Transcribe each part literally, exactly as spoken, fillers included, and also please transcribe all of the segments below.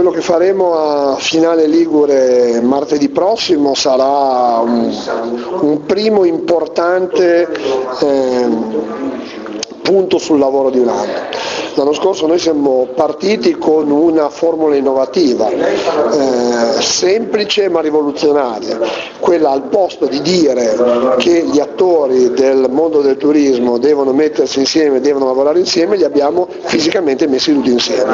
Quello che faremo a Finale Ligure martedì prossimo sarà un, un primo importante eh, punto sul lavoro di un anno. L'anno scorso noi siamo partiti con una formula innovativa, eh, semplice ma rivoluzionaria, quella al posto di dire che gli attori del mondo del turismo devono mettersi insieme, devono lavorare insieme, li abbiamo fisicamente messi tutti insieme.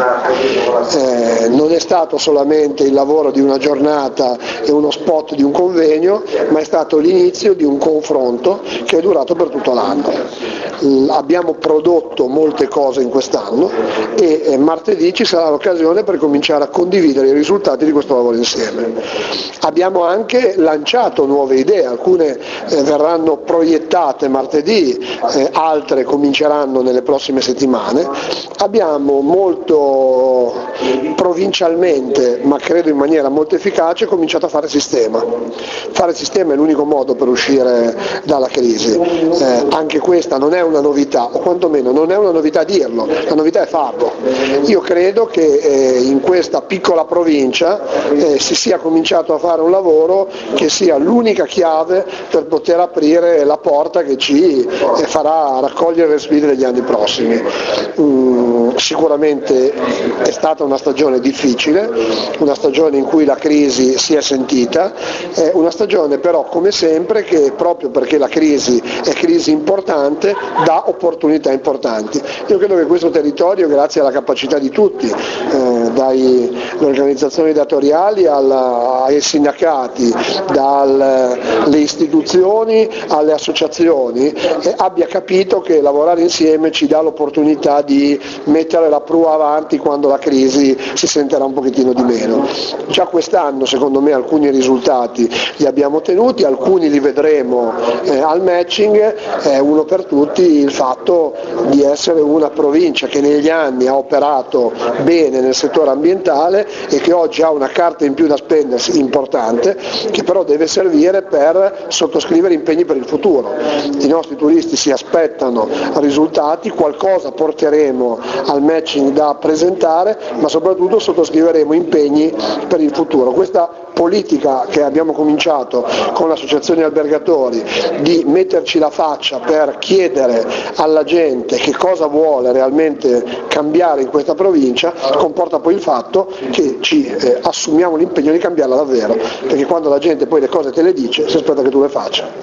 Eh, non è stato solamente il lavoro di una giornata e uno spot di un convegno, ma è stato l'inizio di un confronto che è durato per tutto l'anno. Abbiamo prodotto molte cose in quest'anno e eh, martedì ci sarà l'occasione per cominciare a condividere i risultati di questo lavoro insieme. Abbiamo anche lanciato nuove idee, alcune eh, verranno proiettate martedì, eh, altre cominceranno nelle prossime settimane. Abbiamo molto provincialmente, ma credo in maniera molto efficace, cominciato a fare sistema. Fare sistema è l'unico modo per uscire dalla crisi. Eh, anche questa non è una novità, o quantomeno non è una novità dirlo, la novità è farlo. Io credo che eh, in questa piccola provincia eh, si sia cominciato a fare un lavoro che sia l'unica chiave per poter aprire la porta che ci eh, farà raccogliere le sfide degli anni prossimi. Mm, sicuramente è stata una stagione difficile, una stagione in cui la crisi si è sentita, eh, una stagione però come sempre che proprio perché la crisi è crisi importante dà opportunità importanti. Io credo che questo territorio, grazie alla capacità di tutti, eh, dalle organizzazioni datoriali alla, ai sindacati, dalle istituzioni alle associazioni, eh, abbia capito che lavorare insieme ci dà l'opportunità di mettere la prua avanti quando la crisi si sentirà un pochettino di meno. Già quest'anno secondo me alcuni risultati li abbiamo ottenuti, alcuni li vedremo eh, al matching, eh, uno per tutti il fatto di essere una provincia che negli anni ha operato bene nel settore ambientale e che oggi ha una carta in più da spendersi importante, che però deve servire per sottoscrivere impegni per il futuro. I nostri turisti si aspettano risultati, qualcosa porteremo al matching da presentare, ma soprattutto sottoscriveremo impegni per il futuro. Questa politica che abbiamo cominciato con l'associazione albergatori di metterci la faccia per chiedere alla gente che cosa vuole realmente cambiare in questa provincia comporta poi il fatto che ci eh, assumiamo l'impegno di cambiarla davvero, perché quando la gente poi le cose te le dice si aspetta che tu le faccia.